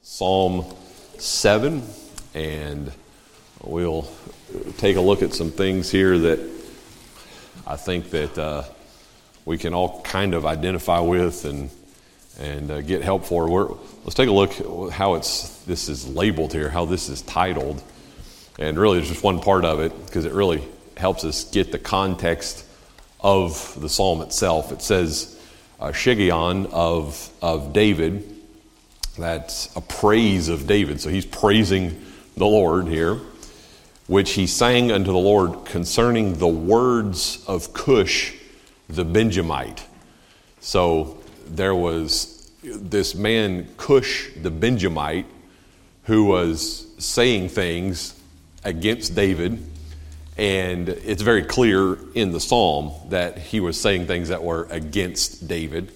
Psalm 7, and we'll take a look at some things here that I think that we can all kind of identify with and get help for. Let's take a look at how this is labeled here, how this is titled, and really there's just one part of it because it really helps us get the context of the psalm itself. It says Shiggaion of David. That's a praise of David. So he's praising the Lord here, which he sang unto the Lord concerning the words of Cush the Benjamite. So there was this man Cush the Benjamite who was saying things against David, and it's very clear in the psalm that he was saying things that were against David,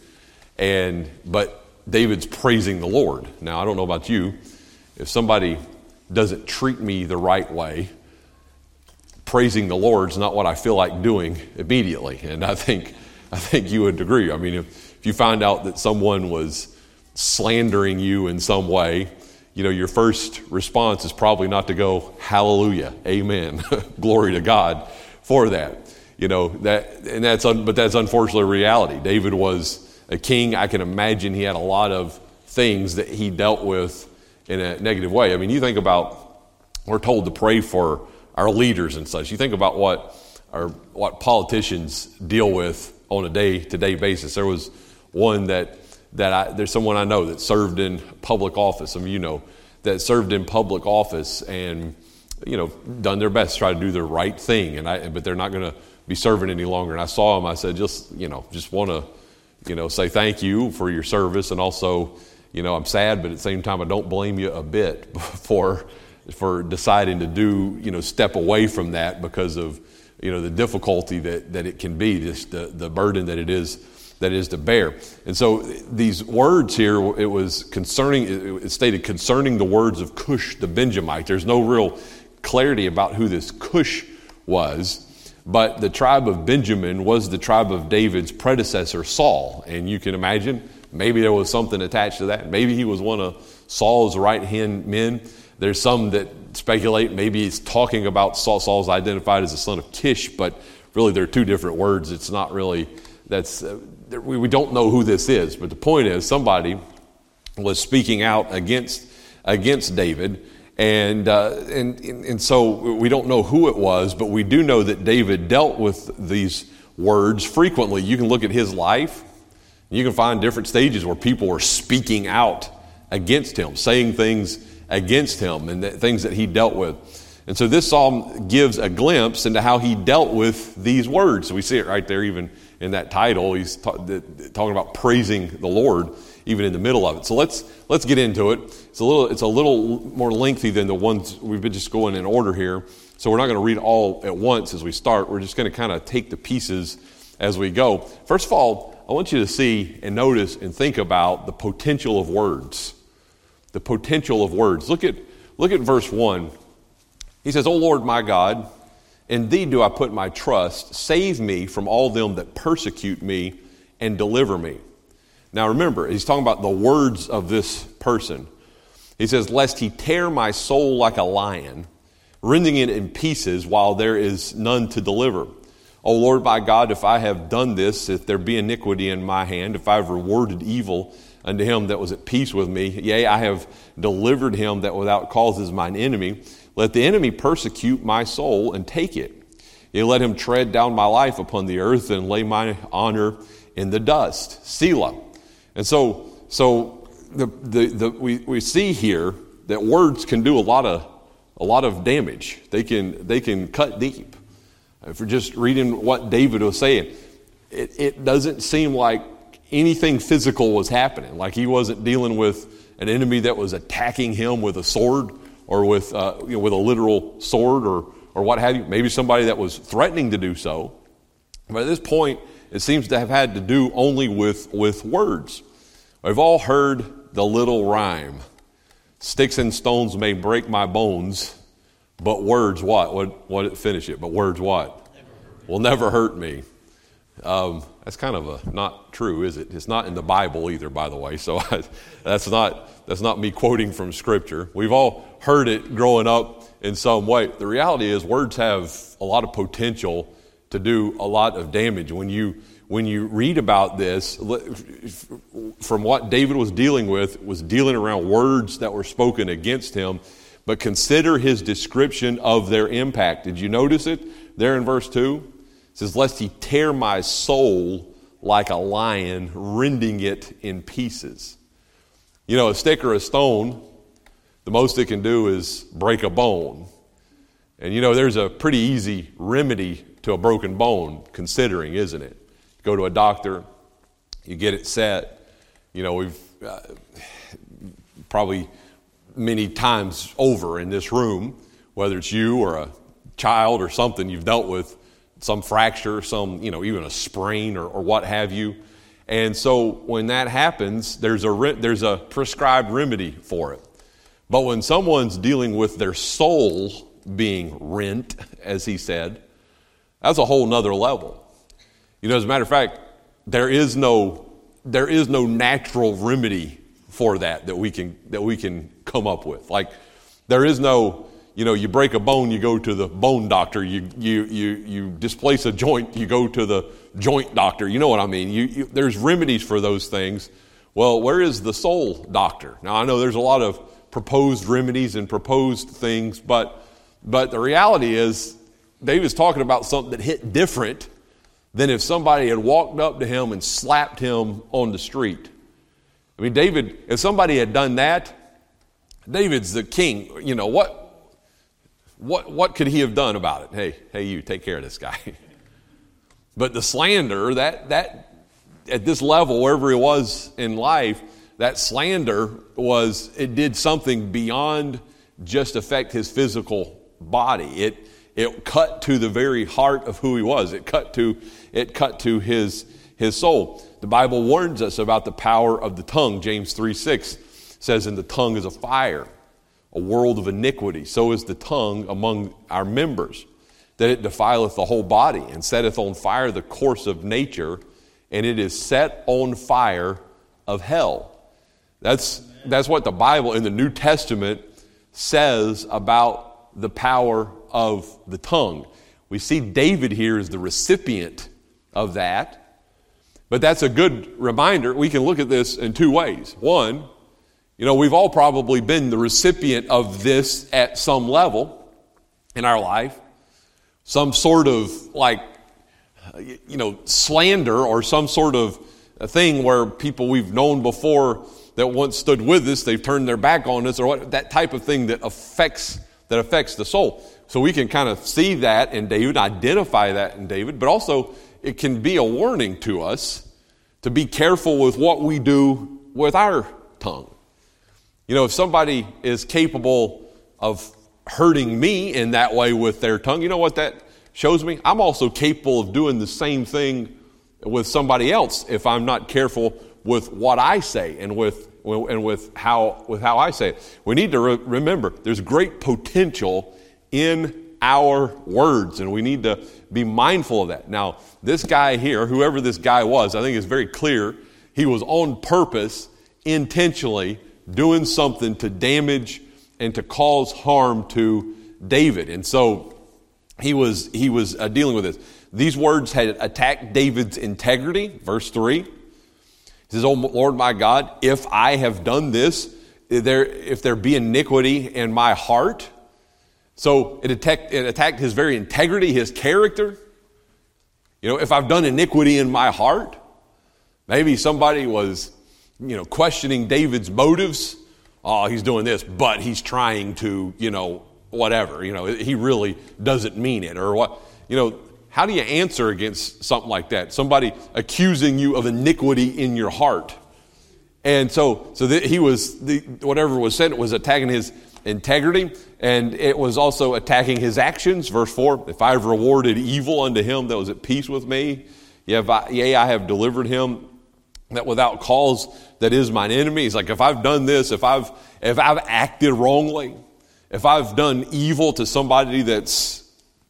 but David's praising the Lord. Now, I don't know about you. If somebody doesn't treat me the right way, praising the Lord's not what I feel like doing immediately. And I think you would agree. I mean, if you find out that someone was slandering you in some way, your first response is probably not to go, hallelujah, amen, glory to God for that. But that's unfortunately reality. David was a king. I can imagine he had a lot of things that he dealt with in a negative way. I mean, you think about, we're told to pray for our leaders and such. You think about what politicians deal with on a day-to-day basis. There was one there's someone I know that served in public office. Some of you know that served in public office and done their best to try to do the right thing. But they're not going to be serving any longer. And I saw him. I said, just want to say thank you for your service, and also, I'm sad, but at the same time, I don't blame you a bit for deciding to do, step away from that because of, the difficulty that it can be, just the burden that it is to bear. And so these words here, it stated concerning the words of Cush the Benjamite. There's no real clarity about who this Cush was. But the tribe of Benjamin was the tribe of David's predecessor, Saul. And you can imagine, maybe there was something attached to that. Maybe he was one of Saul's right-hand men. There's some that speculate maybe he's talking about Saul. Saul's identified as the son of Kish, but really they're two different words. It's not really, we don't know who this is. But the point is, somebody was speaking out against David. And so we don't know who it was, but we do know that David dealt with these words frequently. You can look at his life. You can find different stages where people were speaking out against him, saying things against him, and things that he dealt with. And so this psalm gives a glimpse into how he dealt with these words. We see it right there even in that title. He's talking about praising the Lord even in the middle of it. So let's get into it. It's a little more lengthy than the ones we've been just going in order here. So we're not going to read all at once as we start. We're just going to kind of take the pieces as we go. First of all, I want you to see and notice and think about the potential of words. The potential of words. Look at verse 1. He says, O Lord my God, in thee do I put my trust. Save me from all them that persecute me and deliver me. Now remember, he's talking about the words of this person. He says, lest he tear my soul like a lion, rending it in pieces while there is none to deliver. O Lord my God, if I have done this, if there be iniquity in my hand, if I have rewarded evil unto him that was at peace with me, yea, I have delivered him that without cause is mine enemy, let the enemy persecute my soul and take it. Yea, let him tread down my life upon the earth and lay my honor in the dust. Selah. And so we see here that words can do a lot of damage. They can cut deep. If we're just reading what David was saying, it doesn't seem like anything physical was happening. Like he wasn't dealing with an enemy that was attacking him with a sword or with a literal sword or what have you. Maybe somebody that was threatening to do so. But at this point, it seems to have had to do only with words. We've all heard the little rhyme. Sticks and stones may break my bones, but words what? What finish it? But words what? Will never hurt me. That's kind of not true, is it? It's not in the Bible either, by the way. So that's not me quoting from Scripture. We've all heard it growing up in some way. The reality is words have a lot of potential to do a lot of damage. When you read about this, from what David was dealing with, was dealing around words that were spoken against him, but consider his description of their impact. Did you notice it there in verse 2? It says, lest he tear my soul like a lion, rending it in pieces. You know, a stick or a stone, the most it can do is break a bone. And you know, there's a pretty easy remedy to a broken bone, considering, isn't it? Go to a doctor, you get it set. You know, we've probably many times over in this room, whether it's you or a child or something, you've dealt with some fracture, some, you know, even a sprain or what have you. And so when that happens, there's a prescribed remedy for it. But when someone's dealing with their soul being rent, as he said, that's a whole nother level. You know, as a matter of fact, there is no natural remedy for that we can come up with. Like, there is no, you know, you break a bone, you go to the bone doctor. You displace a joint, you go to the joint doctor. You know what I mean? There's remedies for those things. Well, where is the soul doctor? Now, I know there's a lot of proposed remedies and proposed things, but the reality is, David's talking about something that hit different than if somebody had walked up to him and slapped him on the street. I mean, David, if somebody had done that, David's the king. You know, what could he have done about it? Hey, you take care of this guy. But the slander, that at this level, wherever he was in life, that slander it did something beyond just affect his physical body. It cut to the very heart of who he was. It cut to his soul. The Bible warns us about the power of the tongue. James 3:6 says, "And the tongue is a fire, a world of iniquity. So is the tongue among our members, that it defileth the whole body, and setteth on fire the course of nature, and it is set on fire of hell." That's what the Bible in the New Testament says about the power of the tongue. We see David here as the recipient of that, but that's a good reminder. We can look at this in two ways. One, you know, we've all probably been the recipient of this at some level in our life. Some sort of slander or some sort of a thing where people we've known before that once stood with us, they've turned their back on us, or that type of thing that affects the soul. So we can kind of see that in David, identify that in David, but also it can be a warning to us to be careful with what we do with our tongue. You know, if somebody is capable of hurting me in that way with their tongue, you know what that shows me? I'm also capable of doing the same thing with somebody else if I'm not careful with what I say and with how I say it. We need to remember there's great potential in our words, and we need to be mindful of that. Now, this guy here, whoever this guy was, I think is very clear. He was on purpose, intentionally doing something to damage and to cause harm to David. And so he was dealing with this. These words had attacked David's integrity. Verse 3. He says, "O Lord my God, if I have done this, if there be iniquity in my heart." So it attacked his very integrity, his character. You know, if I've done iniquity in my heart, maybe somebody was, you know, questioning David's motives. Oh, he's doing this, but he's trying to, you know, whatever. You know, he really doesn't mean it, or what. You know, how do you answer against something like that? Somebody accusing you of iniquity in your heart. And so whatever was said, it was attacking his integrity, and it was also attacking his actions. Verse 4, "If I have rewarded evil unto him that was at peace with me, yea, I have delivered him that without cause that is mine enemy." He's like, if I've done this, if I've acted wrongly, if I've done evil to somebody that's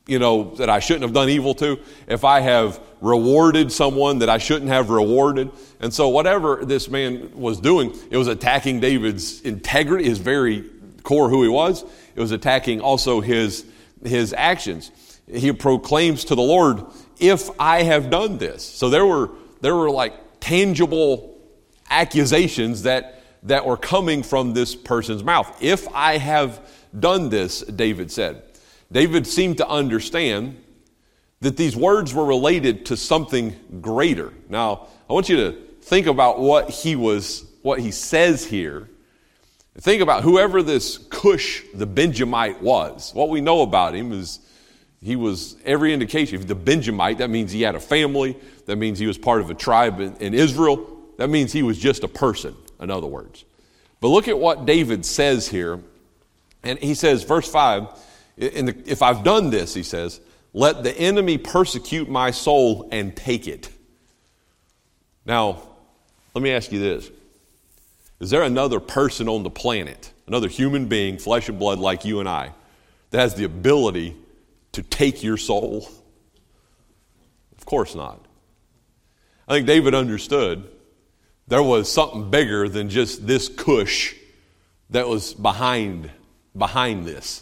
that I shouldn't have done evil to, if I have rewarded someone that I shouldn't have rewarded. And so whatever this man was doing, it was attacking David's integrity, his very core who he was. It was attacking also his actions. He proclaims to the Lord, if I have done this. So there were like tangible accusations that were coming from this person's mouth. If I have done this, David said. David seemed to understand that these words were related to something greater. Now, I want you to think about what he says here. Think about whoever this Cush the Benjamite was. What we know about him is he was every indication. If he's the Benjamite, that means he had a family. That means he was part of a tribe in Israel. That means he was just a person, in other words. But look at what David says here. And he says, verse 5, if I've done this, he says, let the enemy persecute my soul and take it. Now, let me ask you this. Is there another person on the planet, another human being, flesh and blood like you and I, that has the ability to take your soul? Of course not. I think David understood there was something bigger than just this Cush that was behind this.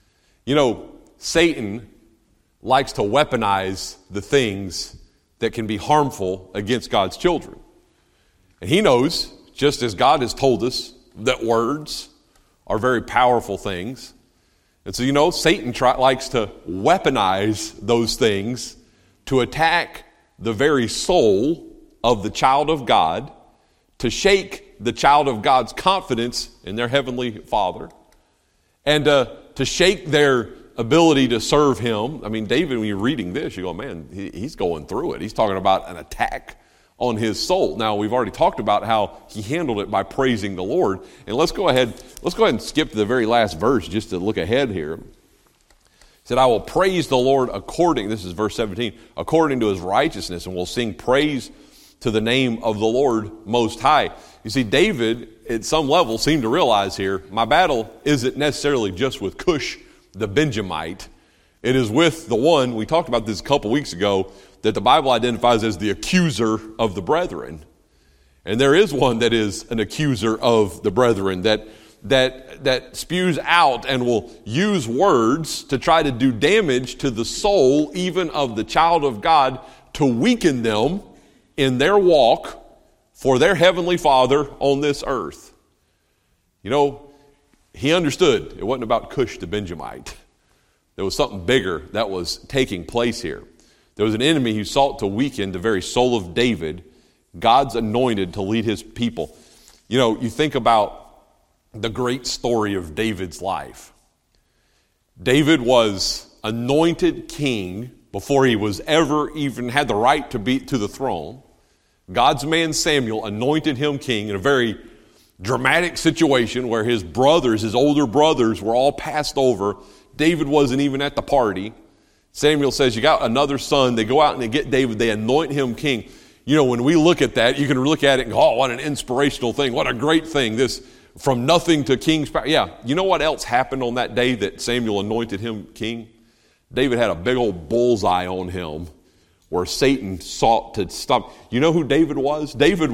Satan likes to weaponize the things that can be harmful against God's children. And he knows, just as God has told us, that words are very powerful things. And so, Satan likes to weaponize those things to attack the very soul of the child of God, to shake the child of God's confidence in their heavenly Father, and to shake their ability to serve him. I mean, David, when you're reading this, you go, man, he's going through it. He's talking about an attack on his soul. Now, we've already talked about how he handled it by praising the Lord. And let's go ahead and skip to the very last verse just to look ahead here. He said, I will praise the Lord this is verse 17, according to his righteousness, and will sing praise to the name of the Lord Most High. You see, David, at some level, seemed to realize here, my battle isn't necessarily just with Cush the Benjamite. It is with the one, we talked about this a couple weeks ago, that the Bible identifies as the accuser of the brethren. And there is one that is an accuser of the brethren that spews out and will use words to try to do damage to the soul, even of the child of God, to weaken them in their walk for their heavenly Father on this earth. He understood it wasn't about Cush the Benjamite. There was something bigger that was taking place here. There was an enemy who sought to weaken the very soul of David, God's anointed to lead his people. You think about the great story of David's life. David was anointed king before he was ever even had the right to be to the throne. God's man Samuel anointed him king in a very dramatic situation where his older brothers were all passed over. David wasn't even at the party. Samuel says, you got another son. They go out and they get David. They anoint him king. When we look at that, you can look at it and go, oh, what an inspirational thing. What a great thing. This from nothing to king's power. Yeah. You know what else happened on that day that Samuel anointed him king? David had a big old bullseye on him where Satan sought to stop. You know who David was?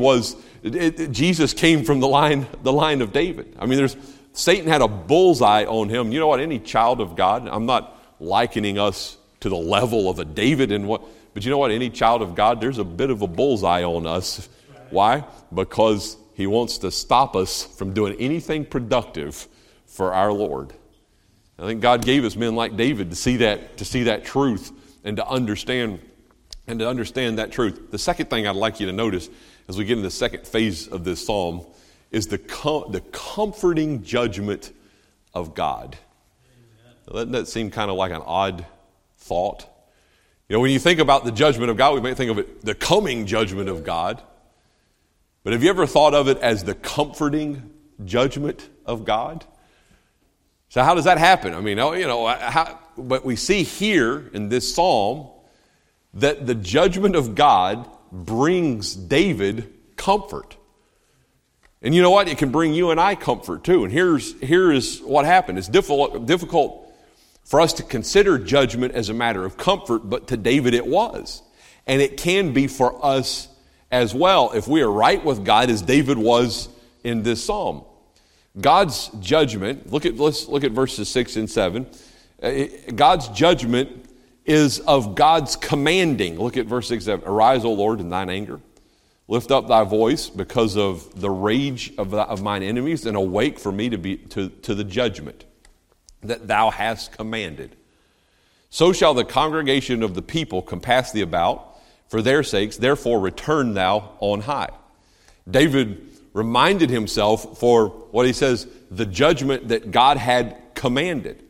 Jesus came from the line of David. I mean, Satan had a bullseye on him. You know what? Any child of God, I'm not likening us to the level of a David but you know what? Any child of God, there's a bit of a bullseye on us. Why? Because he wants to stop us from doing anything productive for our Lord. I think God gave us men like David to see that truth and to understand that truth. The second thing I'd like you to notice as we get into the second phase of this psalm is the comforting judgment of God. Now, doesn't that seem kind of like an odd thought? When you think about the judgment of God, we might think of it, the coming judgment of God. But have you ever thought of it as the comforting judgment of God? So how does that happen? I mean, but we see here in this psalm that the judgment of God brings David comfort. And you know what? It can bring you and I comfort too. And here is what happened. It's difficult for us to consider judgment as a matter of comfort, but to David it was. And it can be for us as well if we are right with God as David was in this psalm. God's judgment, let's look at verses 6 and 7. God's judgment is of God's commanding. Look at verse 6 and 7. Arise, O Lord, in thine anger. Lift up thy voice because of the rage of mine enemies, and awake for me to the judgment that thou hast commanded. So shall the congregation of the people compass thee about for their sakes, therefore return thou on high. David reminded himself for what he says, the judgment that God had commanded.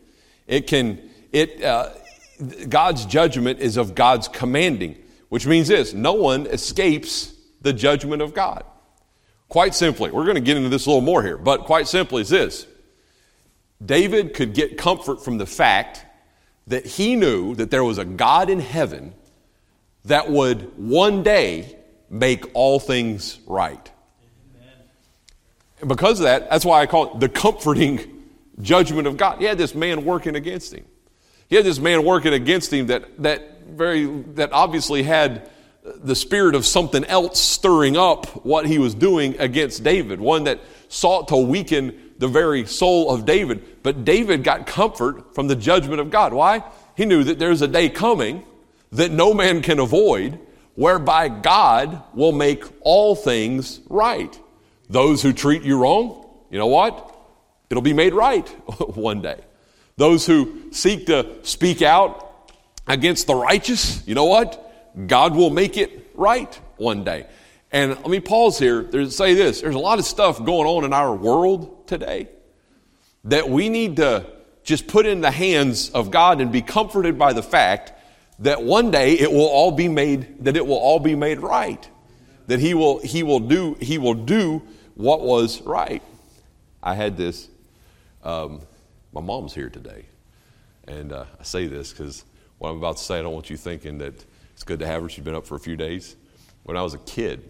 God's judgment is of God's commanding, which means this: no one escapes the judgment of God. Quite simply, we're going to get into this a little more here, but quite simply is this: David could get comfort from the fact that he knew that there was a God in heaven that would one day make all things right. Amen. And because of that, that's why I call it the comforting judgment of God. He had this man working against him. He had this man working against him that obviously had the spirit of something else stirring up what he was doing against David, one that sought to weaken the very soul of David. But David got comfort from the judgment of God. Why? He knew that there's a day coming that no man can avoid, whereby God will make all things right. Those who treat you wrong, you know what? It'll be made right one day. Those who seek to speak out against the righteous, you know what? God will make it right one day. And let me pause here to say this. There's a lot of stuff going on in our world today that we need to just put in the hands of God and be comforted by the fact that one day it will all be made right. That he will do what was right. I had this, my mom's here today. And I say this because what I'm about to say, I don't want you thinking that it's good to have her. She's been up for a few days. When I was a kid,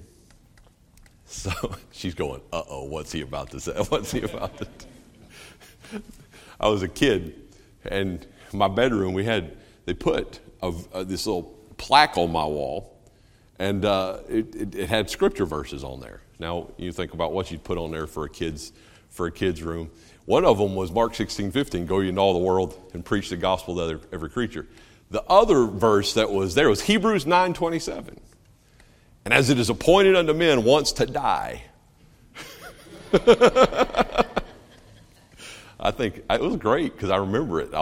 so she's going, uh-oh, what's he about to say? What's he about to do? I was a kid, and in my bedroom, they put this little plaque on my wall, and it had scripture verses on there. Now, you think about what you'd put on there for a kid's room. One of them was Mark 16:15, go ye into all the world and preach the gospel to every creature. The other verse that was there was Hebrews 9:27. And as it is appointed unto men once to die. I think it was great because I remember it.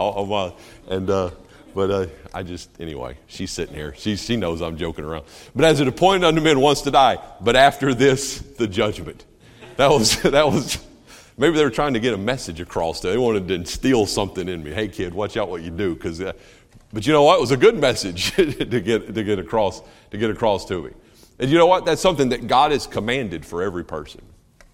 Anyway, she's sitting here. She knows I'm joking around. But as it appointed unto men once to die, but after this, the judgment. That was, maybe they were trying to get a message across. They wanted to instill something in me. Hey kid, watch out what you do. But you know what? It was a good message to get across to me. And you know what? That's something that God has commanded for every person.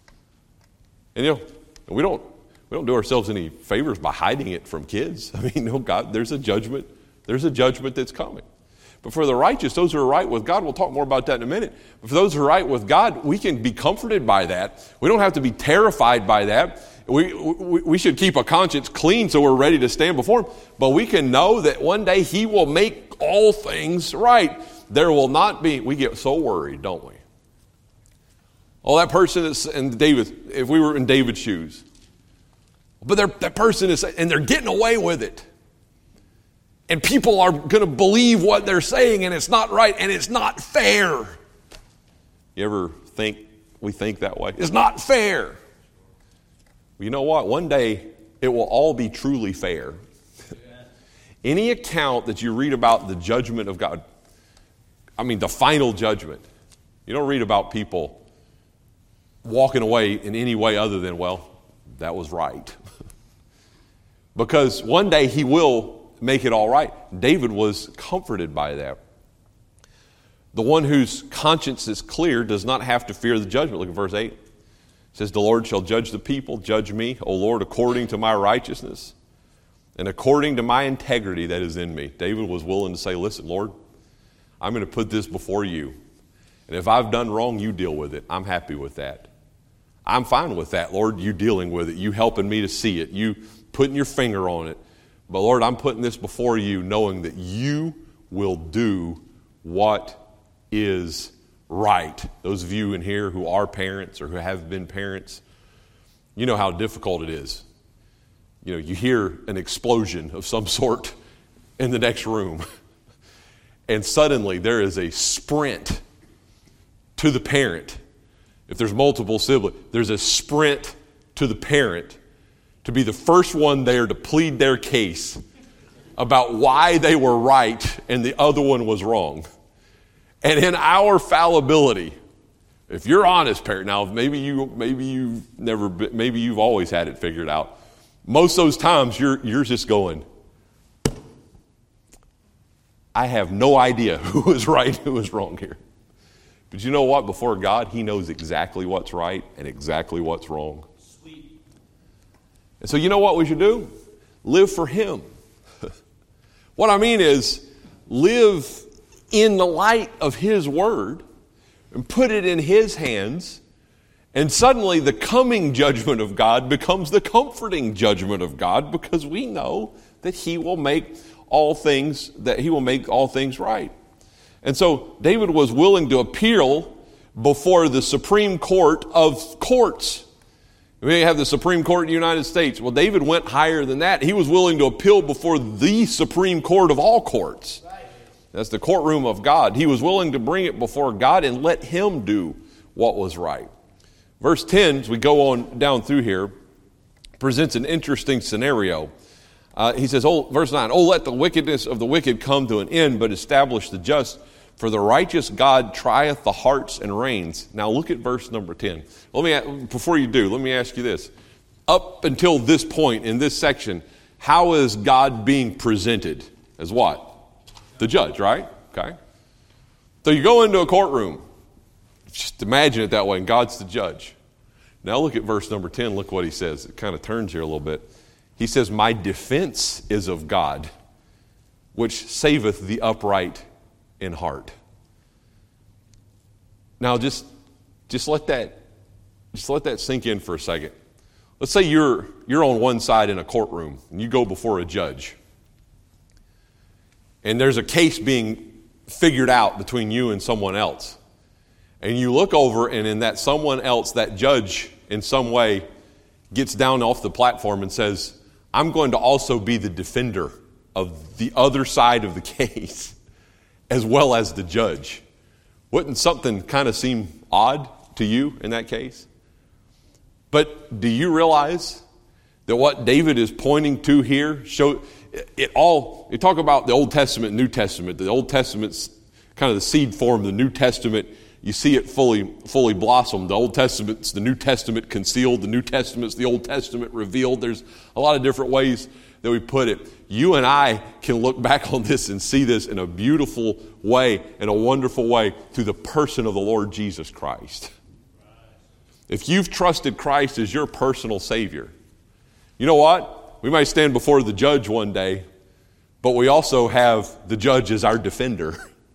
And we don't do ourselves any favors by hiding it from kids. I mean, no, God, there's a judgment that's coming. But for the righteous, those who are right with God, we'll talk more about that in a minute. But for those who are right with God, we can be comforted by that. We don't have to be terrified by that. We should keep a conscience clean so we're ready to stand before Him. But we can know that one day He will make all things right. There will not be, we get so worried, don't we? Oh, that person is in David, if we were in David's shoes. But that person is, and they're getting away with it. And people are going to believe what they're saying, and it's not right, and it's not fair. You ever think we think that way? It's not fair. Well, you know what? One day, it will all be truly fair. Any account that you read about the judgment of God, the final judgment, you don't read about people walking away in any way other than, well, that was right. Because one day He will make it all right. David was comforted by that. The one whose conscience is clear does not have to fear the judgment. Look at verse 8. It says, the Lord shall judge the people. Judge me, O Lord, according to my righteousness and according to my integrity that is in me. David was willing to say, listen, Lord, I'm going to put this before you. And if I've done wrong, you deal with it. I'm happy with that. I'm fine with that, Lord, you dealing with it. You helping me to see it. You putting your finger on it. But Lord, I'm putting this before you knowing that you will do what is right. Those of you in here who are parents or who have been parents, you know how difficult it is. You know, you hear an explosion of some sort in the next room, and suddenly there is a sprint to the parent. If there's multiple siblings, there's a sprint to the parent to be the first one there to plead their case about why they were right and the other one was wrong. And in our fallibility, if you're honest, parent, now maybe you've always had it figured out. Most of those times you're just going, I have no idea who was right and who was wrong here. But you know what? Before God, He knows exactly what's right and exactly what's wrong. Sweet. And so you know what we should do? Live for Him. What I mean is, live in the light of His Word and put it in His hands, and suddenly the coming judgment of God becomes the comforting judgment of God, because we know that He will make all things right. And so David was willing to appeal before the Supreme Court of courts. We have the Supreme Court of the United States. Well, David went higher than that. He was willing to appeal before the Supreme Court of all courts. That's the courtroom of God. He was willing to bring it before God and let Him do what was right. Verse 10, as we go on down through here, presents an interesting scenario. He says, verse 9, let the wickedness of the wicked come to an end, but establish the just. For the righteous God trieth the hearts and reins. Now look at verse number 10. Before you do, let me ask you this. Up until this point in this section, how is God being presented? As what? The judge, right? Okay. So you go into a courtroom. Just imagine it that way, and God's the judge. Now look at verse number 10. Look what he says. It kind of turns here a little bit. He says, my defense is of God, which saveth the upright in heart. Now just let that sink in for a second. Let's say you're on one side in a courtroom and you go before a judge. And there's a case being figured out between you and someone else. And you look over, and in that someone else, that judge in some way gets down off the platform and says, I'm going to also be the defender of the other side of the case, as well as the judge. Wouldn't something kind of seem odd to you in that case? But do you realize that what David is pointing to here you talk about the Old Testament, New Testament. The Old Testament's kind of the seed form. The New Testament, you see it fully blossom. The Old Testament's the New Testament concealed. The New Testament's the Old Testament revealed. There's a lot of different ways that we put it. You and I can look back on this and see this in a beautiful way, in a wonderful way, through the person of the Lord Jesus Christ. If you've trusted Christ as your personal Savior, you know what? We might stand before the judge one day, but we also have the judge as our defender.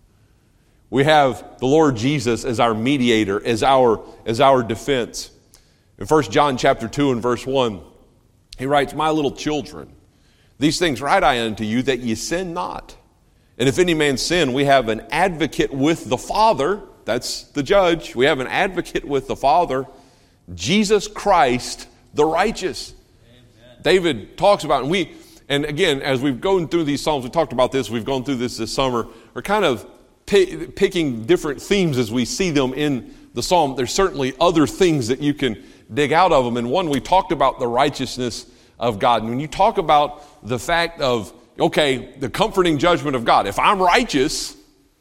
We have the Lord Jesus as our mediator, as our defense. In 1 John chapter 2 and verse 1, he writes, my little children, these things write I unto you, that ye sin not. And if any man sin, we have an advocate with the Father. That's the judge. We have an advocate with the Father, Jesus Christ, the righteous. Amen. David talks about, and again, as we've gone through these Psalms, we talked about this, we've gone through this summer, we're kind of picking different themes as we see them in the Psalm. There's certainly other things that you can dig out of them. And one, we talked about the righteousness of God. And when you talk about the fact of, okay, the comforting judgment of God, if I'm righteous,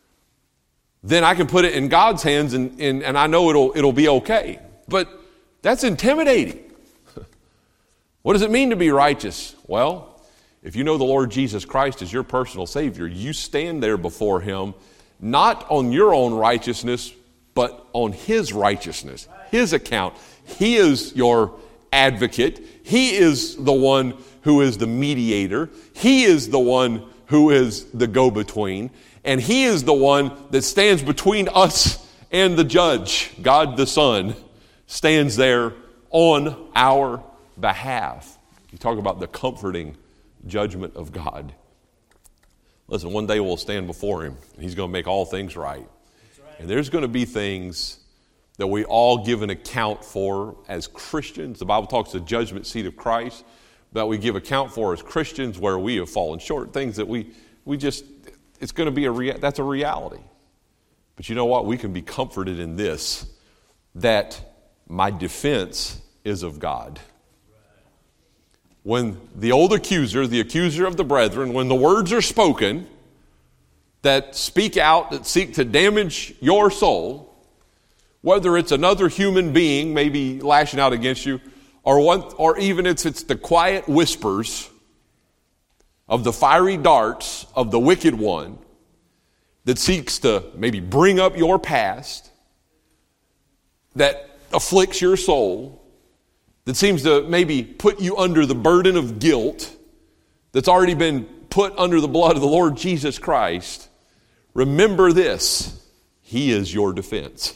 then I can put it in God's hands and I know it'll be okay. But that's intimidating. What does it mean to be righteous? Well, if you know the Lord Jesus Christ as your personal Savior, you stand there before Him, not on your own righteousness, but on His righteousness, His account. He is your advocate. He is the one who is the mediator. He is the one who is the go-between. And He is the one that stands between us and the judge. God the Son stands there on our behalf. You talk about the comforting judgment of God. Listen, one day we'll stand before him, and he's going to make all things right. And there's going to be things that we all give an account for as Christians. The Bible talks the judgment seat of Christ, that we give account for as Christians where we have fallen short. Things that we just, it's going to be that's a reality. But you know what? We can be comforted in this, that my defense is of God. When the old accuser, the accuser of the brethren, when the words are spoken that speak out, that seek to damage your soul, whether it's another human being maybe lashing out against you, or even it's the quiet whispers of the fiery darts of the wicked one that seeks to maybe bring up your past, that afflicts your soul, that seems to maybe put you under the burden of guilt that's already been put under the blood of the Lord Jesus Christ, remember this: he is your defense.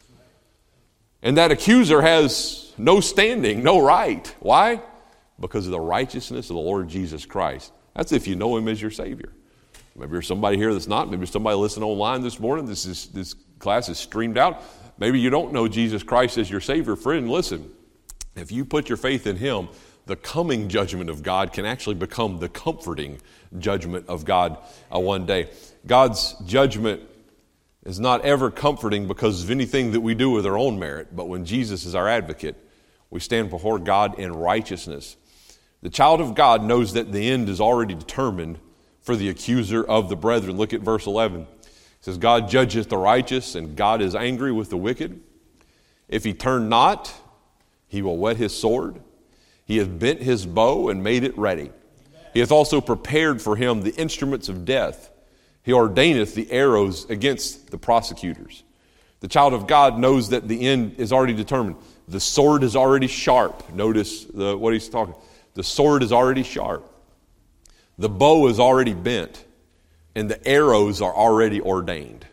And that accuser has no standing, no right. Why? Because of the righteousness of the Lord Jesus Christ. That's if you know him as your Savior. Maybe there's somebody here that's not. Maybe there's somebody listening online this morning. This class is streamed out. Maybe you don't know Jesus Christ as your Savior. Friend, listen. If you put your faith in him, the coming judgment of God can actually become the comforting judgment of God one day. God's judgment is not ever comforting because of anything that we do with our own merit, but when Jesus is our advocate, we stand before God in righteousness. The child of God knows that the end is already determined for the accuser of the brethren. Look at verse 11. It says, God judgeth the righteous, and God is angry with the wicked. If he turn not, he will whet his sword. He hath bent his bow and made it ready. He hath also prepared for him the instruments of death. He ordaineth the arrows against the prosecutors. The child of God knows that the end is already determined. The sword is already sharp. Notice what he's talking. The sword is already sharp. The bow is already bent. And the arrows are already ordained.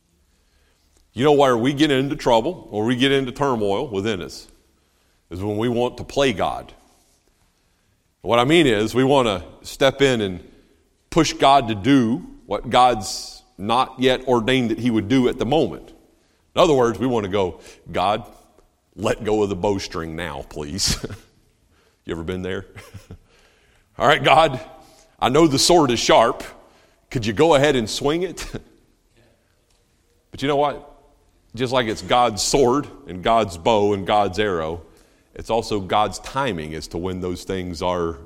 You know where we get into trouble or we get into turmoil within us is when we want to play God. What I mean is we want to step in and push God to do what God's not yet ordained that he would do at the moment. In other words, we want to go, God, let go of the bowstring now, please. You ever been there? All right, God, I know the sword is sharp. Could you go ahead and swing it? But you know what? Just like it's God's sword and God's bow and God's arrow, it's also God's timing as to when those things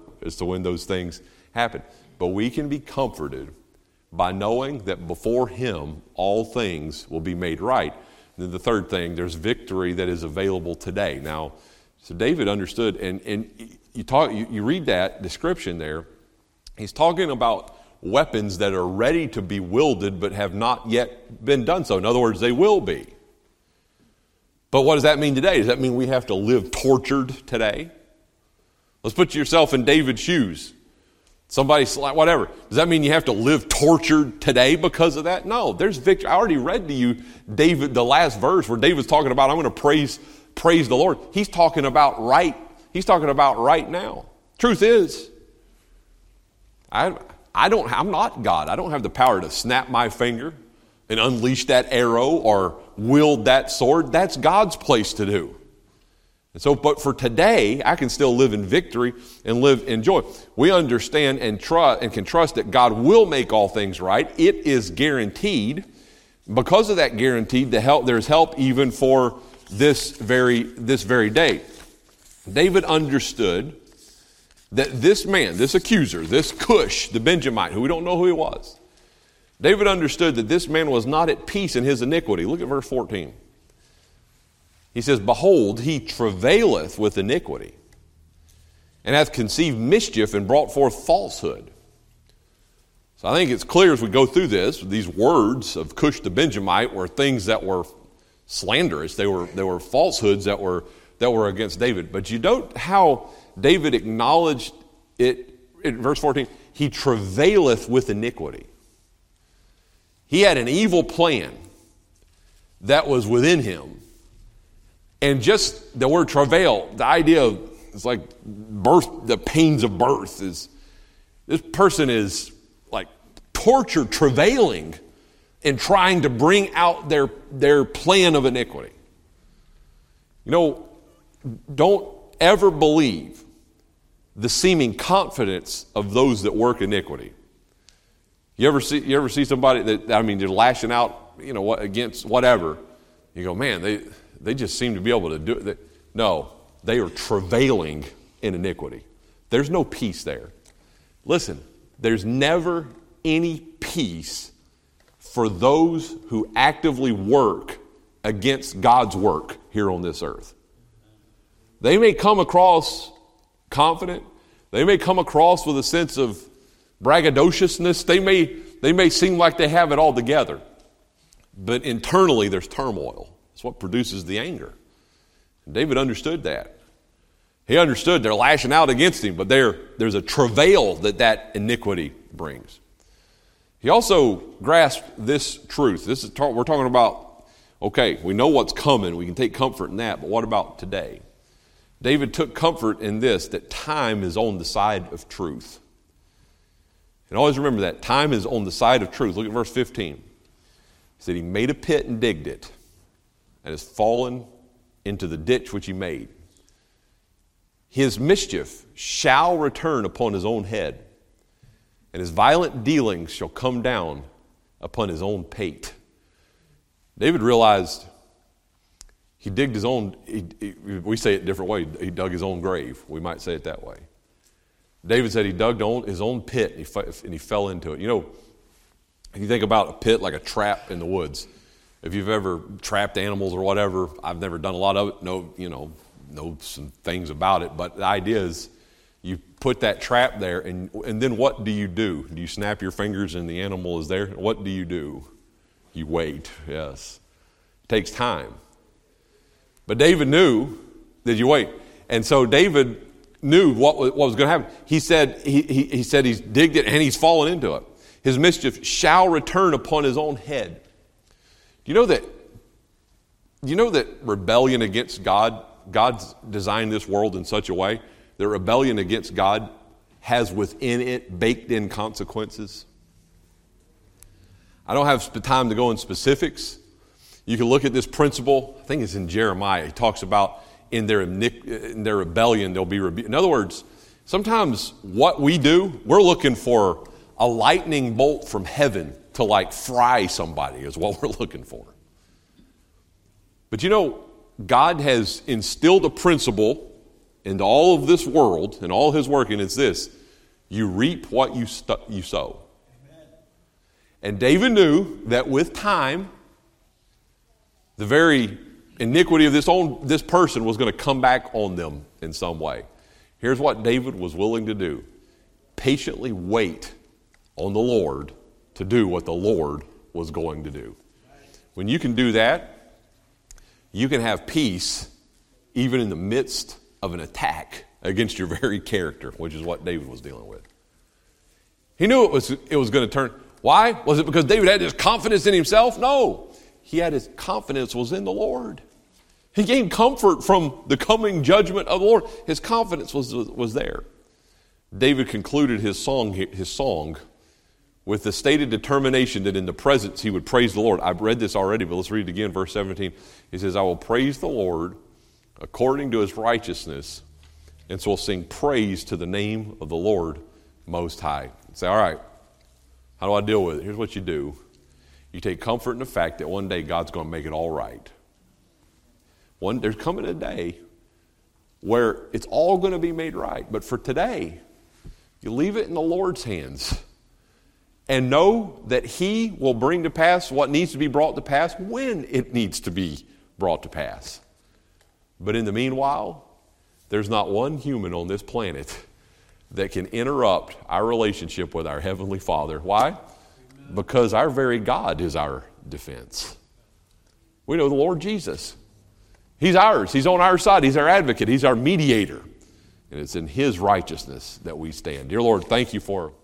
happen. But we can be comforted by knowing that before him, all things will be made right. And then the third thing, there's victory that is available today. Now, so David understood, and you read that description there, he's talking about weapons that are ready to be wielded but have not yet been done so. In other words, they will be. But what does that mean today? Does that mean we have to live tortured today? Let's put yourself in David's shoes. Somebody's like, whatever. Does that mean you have to live tortured today because of that? No, there's victory. I already read to you David, the last verse where David's talking about, I'm going to praise the Lord. He's talking about right now. Truth is, I'm not God. I don't have the power to snap my finger and unleash that arrow or wield that sword. That's God's place to do. And so, but for today, I can still live in victory and live in joy. We understand and can trust that God will make all things right. It is guaranteed. Because of that guaranteed, there's help even for this very day. David understood that this man, this accuser, this Cush, the Benjamite, who we don't know who he was, David understood that this man was not at peace in his iniquity. Look at verse 14. He says, behold, he travaileth with iniquity, and hath conceived mischief and brought forth falsehood. So I think it's clear as we go through this, these words of Cush the Benjamite were things that were slanderous. They were falsehoods that were against David. But you note how David acknowledged it in verse 14. He travaileth with iniquity. He had an evil plan that was within him. And just the word travail, the idea of, it's like birth, the pains of birth is, This person is like tortured, travailing, and trying to bring out their plan of iniquity. You know, don't ever believe the seeming confidence of those that work iniquity. You ever see somebody that, they're lashing out, against whatever. You go, man, they just seem to be able to do it. No, they are travailing in iniquity. There's no peace there. Listen, there's never any peace for those who actively work against God's work here on this earth. They may come across confident. They may come across with a sense of braggadociousness. They may seem like they have it all together. But internally there's turmoil. It's what produces the anger. And David understood that. He understood they're lashing out against him, but there's a travail that iniquity brings. He also grasped this truth. We're talking about, okay, we know what's coming. We can take comfort in that, but what about today? David took comfort in this, that time is on the side of truth. And always remember that. Time is on the side of truth. Look at verse 15. He said, he made a pit and digged it, and has fallen into the ditch which he made. His mischief shall return upon his own head, and his violent dealings shall come down upon his own pate. David realized he digged his own, we say it a different way, he dug his own grave. We might say it that way. David said he dug his own pit and he fell into it. You know, if you think about a pit like a trap in the woods, if you've ever trapped animals or whatever, I've never done a lot of it, know some things about it, but the idea is you put that trap there and then what do? Do you snap your fingers and the animal is there? What do? You wait, yes. It takes time. But David knew that you wait. And so David knew what was going to happen. He said he's digged it and he's fallen into it. His mischief shall return upon his own head. Do you know that rebellion against God's designed this world in such a way that rebellion against God has within it baked in consequences? I don't have time to go in specifics. You can look at this principle. I think it's in Jeremiah. He talks about in their rebellion they'll be rebuked. In other words, sometimes what we do, we're looking for a lightning bolt from heaven to fry somebody is what we're looking for. But God has instilled a principle into all of this world and all his work, and it's this: you reap what you sow. Amen. And David knew that with time, the very iniquity of this person was going to come back on them in some way. Here's what David was willing to do: patiently wait on the Lord to do what the Lord was going to do. When you can do that, you can have peace even in the midst of an attack against your very character, which is what David was dealing with. He knew it was going to turn. Why? Was it because David had his confidence in himself? No. He had his confidence was in the Lord. He gained comfort from the coming judgment of the Lord. His confidence was there. David concluded his song with the stated determination that in the presence he would praise the Lord. I've read this already, but let's read it again, verse 17. He says, I will praise the Lord according to his righteousness, and so we'll sing praise to the name of the Lord Most High. Say, all right, how do I deal with it? Here's what you do. You take comfort in the fact that one day God's going to make it all right. There's coming a day where it's all going to be made right. But for today, you leave it in the Lord's hands and know that he will bring to pass what needs to be brought to pass when it needs to be brought to pass. But in the meanwhile, there's not one human on this planet that can interrupt our relationship with our Heavenly Father. Why? Because our very God is our defense. We know the Lord Jesus. He's ours. He's on our side. He's our advocate. He's our mediator. And it's in his righteousness that we stand. Dear Lord, thank you for